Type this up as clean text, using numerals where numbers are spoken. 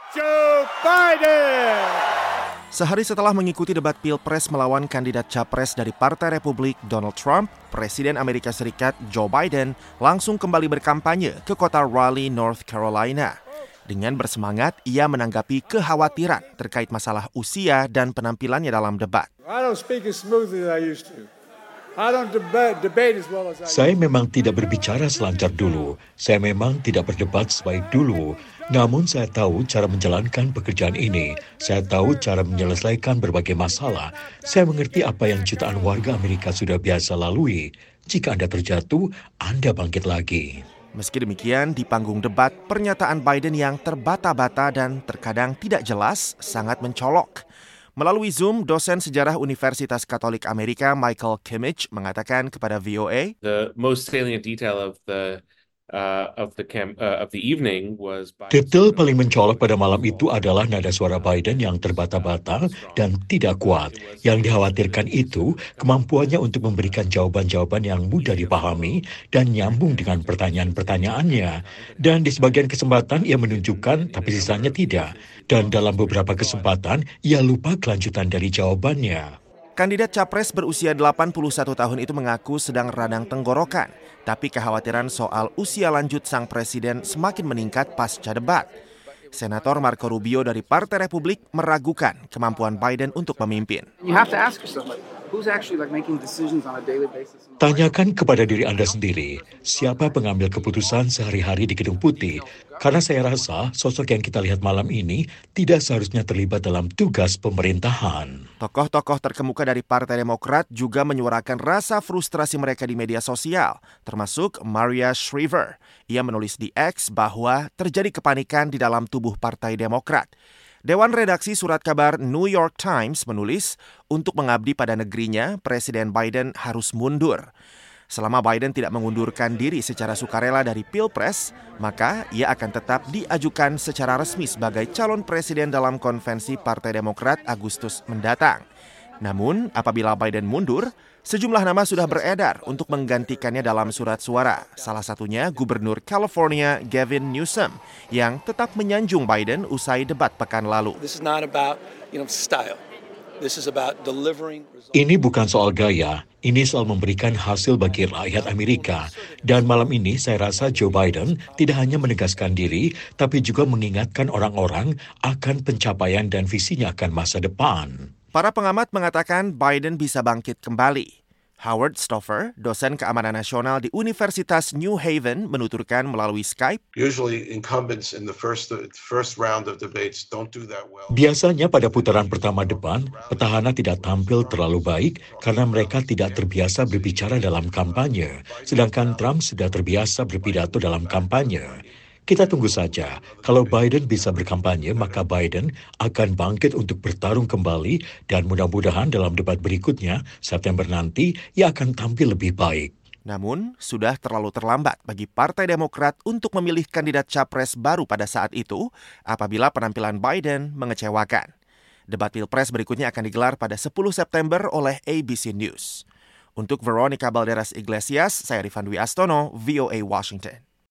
Joe Biden. Sehari setelah mengikuti debat Pilpres melawan kandidat Capres dari Partai Republik Donald Trump, Presiden Amerika Serikat Joe Biden langsung kembali berkampanye ke kota Raleigh, North Carolina. Dengan bersemangat, ia menanggapi kekhawatiran terkait masalah usia dan penampilannya dalam debat. Saya memang tidak berbicara selancar dulu. Saya memang tidak berdebat sebaik dulu. Namun saya tahu cara menjalankan pekerjaan ini. Saya tahu cara menyelesaikan berbagai masalah. Saya mengerti apa yang jutaan warga Amerika sudah biasa lalui. Jika Anda terjatuh, Anda bangkit lagi. Meski demikian, di panggung debat, pernyataan Biden yang terbata-bata dan terkadang tidak jelas sangat mencolok. Melalui Zoom, dosen sejarah Universitas Katolik Amerika Michael Kimmage mengatakan kepada VOA, The most salient detail of the evening was Detail paling mencolok pada malam itu adalah nada suara Biden yang terbata-bata dan tidak kuat. Yang dikhawatirkan itu kemampuannya untuk memberikan jawaban-jawaban yang mudah dipahami dan nyambung dengan pertanyaan-pertanyaannya. Dan di sebagian kesempatan ia menunjukkan, tapi sisanya tidak. Dan dalam beberapa kesempatan ia lupa kelanjutan dari jawabannya. Kandidat Capres berusia 81 tahun itu mengaku sedang radang tenggorokan, tapi kekhawatiran soal usia lanjut sang presiden semakin meningkat pasca debat. Senator Marco Rubio dari Partai Republik meragukan kemampuan Biden untuk memimpin. Tanyakan kepada diri Anda sendiri, siapa pengambil keputusan sehari-hari di Gedung Putih? Karena saya rasa sosok yang kita lihat malam ini tidak seharusnya terlibat dalam tugas pemerintahan. Tokoh-tokoh terkemuka dari Partai Demokrat juga menyuarakan rasa frustrasi mereka di media sosial, termasuk Maria Shriver. Ia menulis di X bahwa terjadi kepanikan di dalam tubuh Partai Demokrat. Dewan Redaksi Surat Kabar New York Times menulis, untuk mengabdi pada negerinya, Presiden Biden harus mundur. Selama Biden tidak mengundurkan diri secara sukarela dari Pilpres, maka ia akan tetap diajukan secara resmi sebagai calon presiden dalam konvensi Partai Demokrat Agustus mendatang. Namun, apabila Biden mundur, sejumlah nama sudah beredar untuk menggantikannya dalam surat suara. Salah satunya Gubernur California Gavin Newsom yang tetap menyanjung Biden usai debat pekan lalu. Ini bukan soal gaya, ini soal memberikan hasil bagi rakyat Amerika. Dan malam ini saya rasa Joe Biden tidak hanya menegaskan diri, tapi juga mengingatkan orang-orang akan pencapaian dan visinya akan masa depan. Para pengamat mengatakan Biden bisa bangkit kembali. Howard Stoffer, dosen keamanan nasional di Universitas New Haven, menuturkan melalui Skype, biasanya pada putaran pertama depan, petahana tidak tampil terlalu baik karena mereka tidak terbiasa berbicara dalam kampanye, sedangkan Trump sudah terbiasa berpidato dalam kampanye. Kita tunggu saja, kalau Biden bisa berkampanye, maka Biden akan bangkit untuk bertarung kembali dan mudah-mudahan dalam debat berikutnya, September nanti, ia akan tampil lebih baik. Namun, sudah terlalu terlambat bagi Partai Demokrat untuk memilih kandidat capres baru pada saat itu apabila penampilan Biden mengecewakan. Debat Pilpres berikutnya akan digelar pada 10 September oleh ABC News. Untuk Veronica Balderas Iglesias, saya Rifan Dwi Astono, VOA Washington.